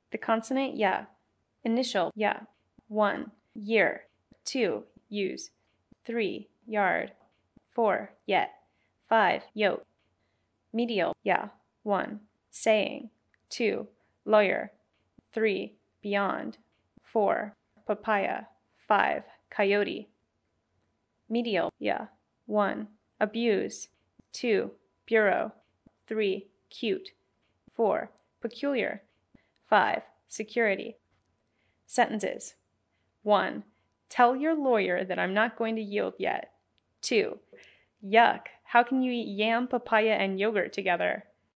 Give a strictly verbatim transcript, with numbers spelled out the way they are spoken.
The consonant ya. Initial ya. one. Year. two. Use. three. Yard. four. Yet. five. Yoke. Medial ya. one. Saying. two. Lawyer. three. Beyond. four. Papaya. five. Coyote. Medial ya. one. Abuse. two. Bureau. three. Cute. four. Peculiar. five. Security. Sentences. one. Tell your lawyer that I'm not going to yield yet. two. Yuck, how can you eat yam, papaya, and yogurt together?